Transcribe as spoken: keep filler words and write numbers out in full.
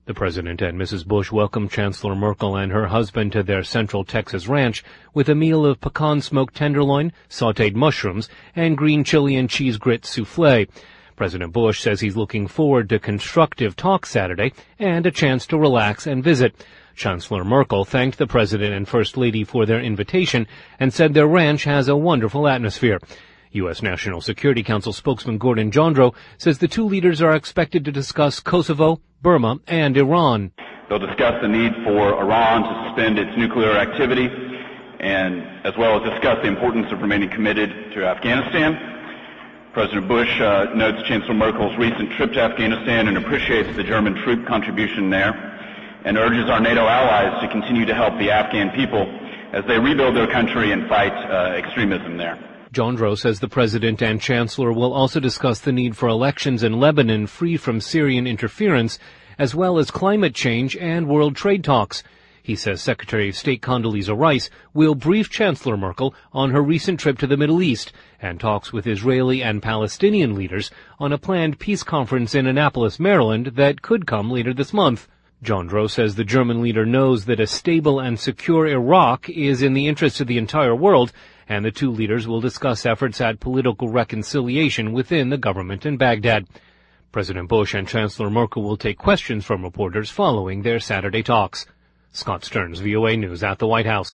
The President and Missus Bush welcomed Chancellor Merkel and her husband to their Central Texas ranch with a meal of pecan-smoked tenderloin, sautéed mushrooms, and green chili and cheese grit soufflé. President Bush says he's looking forward to constructive talks Saturday and a chance to relax and visit. Chancellor Merkel thanked the President and First Lady for their invitation and said their ranch has a wonderful atmosphere. U S. National Security Council spokesman Gordon Jondro says the two leaders are expected to discuss Kosovo, Burma, and Iran. They'll discuss the need for Iran to suspend its nuclear activity, and as well as discuss the importance of remaining committed to Afghanistan. President Bush uh, notes Chancellor Merkel's recent trip to Afghanistan and appreciates the German troop contribution there, and urges our NATO allies to continue to help the Afghan people as they rebuild their country and fight uh, extremism there. Jondro says the President and Chancellor will also discuss the need for elections in Lebanon free from Syrian interference, as well as climate change and world trade talks. He says Secretary of State Condoleezza Rice will brief Chancellor Merkel on her recent trip to the Middle East and talks with Israeli and Palestinian leaders on a planned peace conference in Annapolis, Maryland that could come later this month. Jondro says the German leader knows that a stable and secure Iraq is in the interest of the entire world, and the two leaders will discuss efforts at political reconciliation within the government in Baghdad. President Bush and Chancellor Merkel will take questions from reporters following their Saturday talks. Scott Stearns, V O A News at the White House.